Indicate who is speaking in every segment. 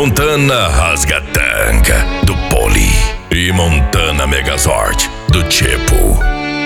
Speaker 1: Montana Rasgatanga, do Poli. E Montana Megazord, do Tipo.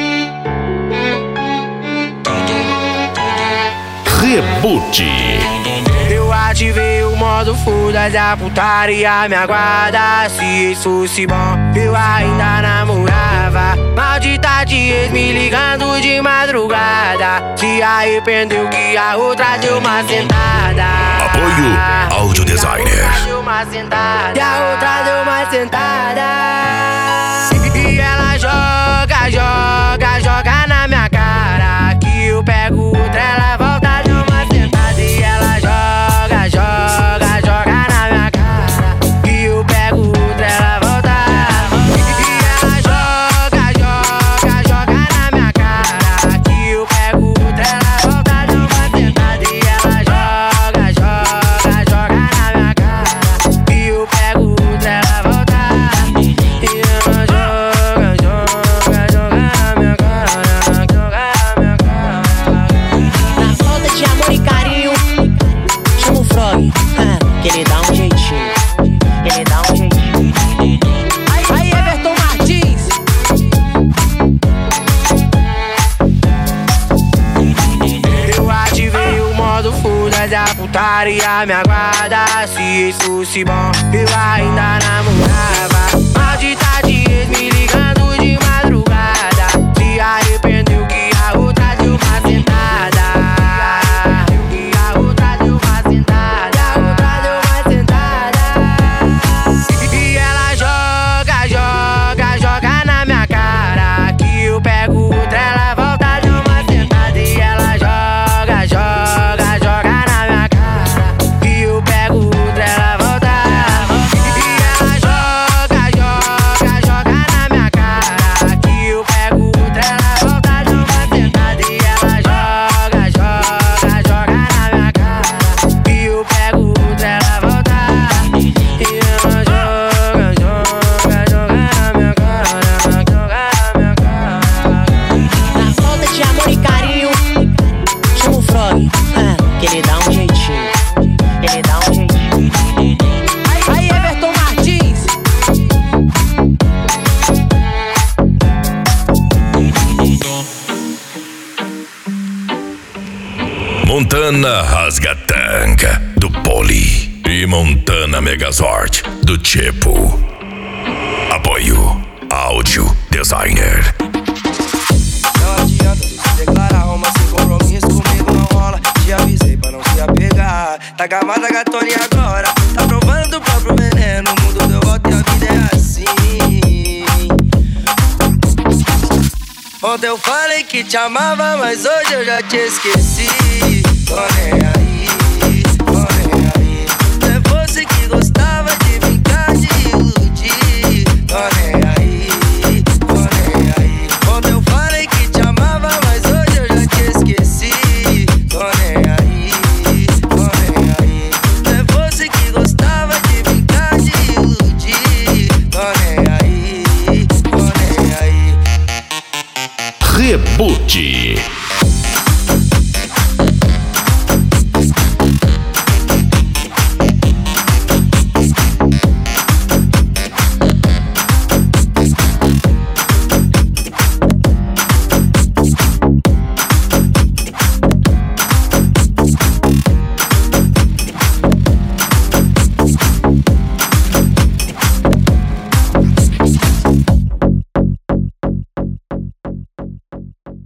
Speaker 1: Reboot.
Speaker 2: Eu ativei o modo foda da putaria, me aguarda. Se isso fosse bom, eu ainda namorava. Maldita de ex me ligando de madrugada. Se arrependeu que a outra deu uma sentada.
Speaker 1: Apoio Audio Designer.
Speaker 2: E a outra deu uma sentada. E ela joga, joga, joga na minha cara. Que eu pego outra, ela volta, deu uma sentada. E ela joga, joga, joga na minha cara. Que eu pego outra, ela volta. E ela joga, joga, joga na minha cara. Que eu pego outra, ela volta, deu uma sentada. E ela joga, joga, joga na minha cara. Que eu pego outra, ela volta. E ela joga, joga, joga na minha cara. Joga na minha cara.
Speaker 3: Na falta de amor e carinho, chama o Frog, que ele dá um jeitinho. Que ele dá um jeitinho. Aí, Everton Martins.
Speaker 2: Eu ativei o modo foda da putaria, me aguarda. Se isso fosse bom, eu ainda namorava. Maldita de ex me ligando de madrugada. Se arrependeu que a outra deu uma sentada. Que a outra deu uma sentada. A outra deu uma sentada. E ela joga, joga, joga na minha cara. Que eu pego outra, ela volta, deu uma sentada. E ela joga, joga, joga na minha cara. Que eu pego outra, ela volta. E ela joga, joga, joga na minha cara. Que eu pego outra, ela volta, deu uma sentada. E ela joga, joga, joga na minha cara. Que eu pego outra, ela volta. E ela joga, joga, joga na minha cara. Joga na minha cara.
Speaker 3: Na falta de amor e carinho, chama o Frog, que ele dá um jeitinho. Que ele dá um jeitinho. Aí, Everton Martins.
Speaker 1: Montana Rasgatanga, do Poli. E Montana Megazord, do Tipo. Apoio Audio Designer.
Speaker 4: Não adianta você declarar uma sem compromisso comigo não rola. Te avisei pra não se apegar. Tá gamada gatona e agora tá provando o próprio veneno. O mundo deu volta e a vida é assim. Ontem eu falei que te amava, mas hoje eu já te esqueci. Tô nem aí.